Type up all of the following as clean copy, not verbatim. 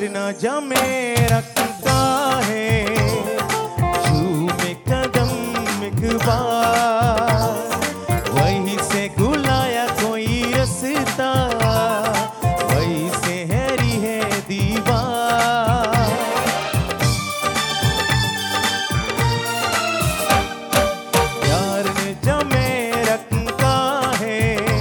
ना जमे रखता है, झूमे कदम एक बार, वहीं से गुलाया कोई रस्ता, वहीं से हैरी है दीवार। प्यार ने जमे रखता है,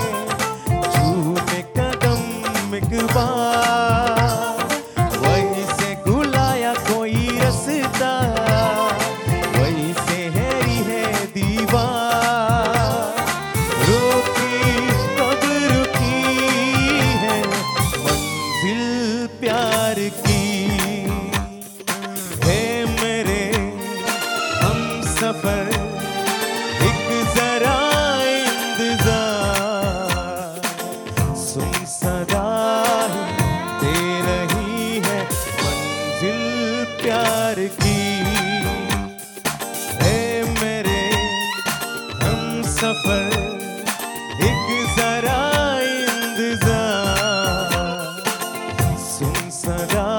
झूमे कदम एक बार, वहीं से गुलाया कोई रस्ता, वहीं से हैरी है दीवार। रुकी कब रुकी है मंजिल प्यार की, है मेरे हमसफर एक जरा इंतजार, सुन सदा दे रही है मंजिल प्यार की, है मेरे हमसफर एक जरा इंतजार, सुन सदा